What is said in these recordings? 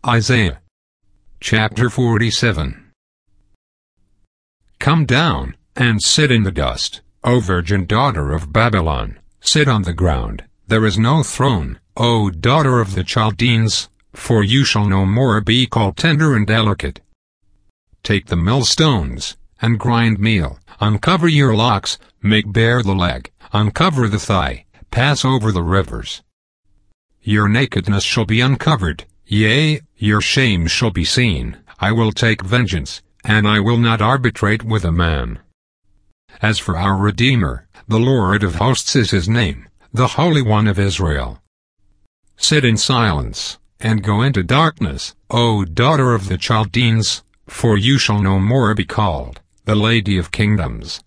Isaiah chapter 47. Come down, and sit in the dust, O virgin daughter of Babylon, sit on the ground, there is no throne, O daughter of the Chaldeans, for you shall no more be called tender and delicate. Take the millstones, and grind meal, uncover your locks, make bare the leg, uncover the thigh, pass over the rivers. Your nakedness shall be uncovered, yea, your shame shall be seen. I will take vengeance, and I will not arbitrate with a man. As for our Redeemer, the Lord of hosts is his name, the Holy One of Israel. Sit in silence, and go into darkness, O daughter of the Chaldeans, for you shall no more be called the Lady of Kingdoms.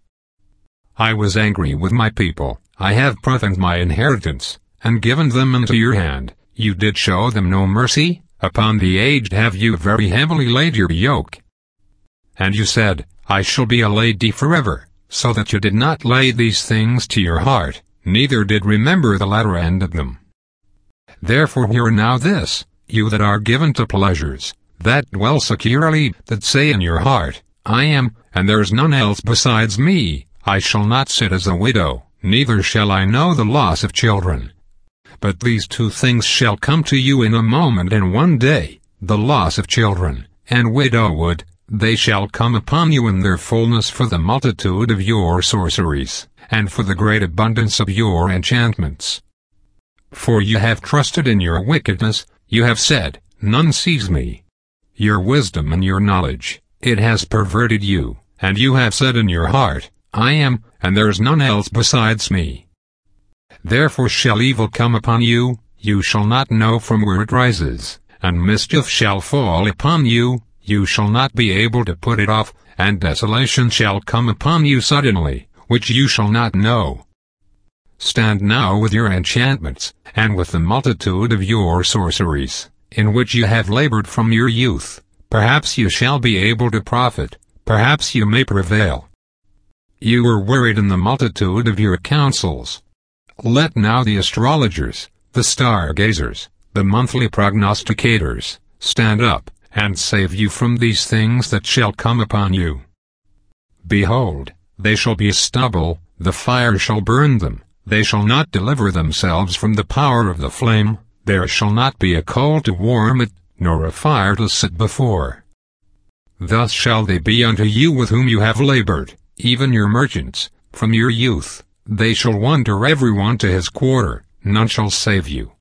I was angry with my people, I have profaned my inheritance, and given them into your hand. You did show them no mercy, upon the aged have you very heavily laid your yoke. And you said, I shall be a lady forever, so that you did not lay these things to your heart, neither did remember the latter end of them. Therefore hear now this, you that are given to pleasures, that dwell securely, that say in your heart, I am, and there is none else besides me, I shall not sit as a widow, neither shall I know the loss of children. But these two things shall come to you in a moment and one day, the loss of children, and widowhood, they shall come upon you in their fullness for the multitude of your sorceries, and for the great abundance of your enchantments. For you have trusted in your wickedness, you have said, none sees me. Your wisdom and your knowledge, it has perverted you, and you have said in your heart, I am, and there is none else besides me. Therefore shall evil come upon you, you shall not know from where it rises, and mischief shall fall upon you, you shall not be able to put it off, and desolation shall come upon you suddenly, which you shall not know. Stand now with your enchantments, and with the multitude of your sorceries, in which you have labored from your youth. Perhaps you shall be able to profit, perhaps you may prevail. You were wearied in the multitude of your counsels. Let now the astrologers, the stargazers, the monthly prognosticators, stand up, and save you from these things that shall come upon you. Behold, they shall be stubble, the fire shall burn them, they shall not deliver themselves from the power of the flame, there shall not be a coal to warm it, nor a fire to sit before. Thus shall they be unto you with whom you have labored, even your merchants, from your youth. They shall wander every one to his quarter, none shall save you.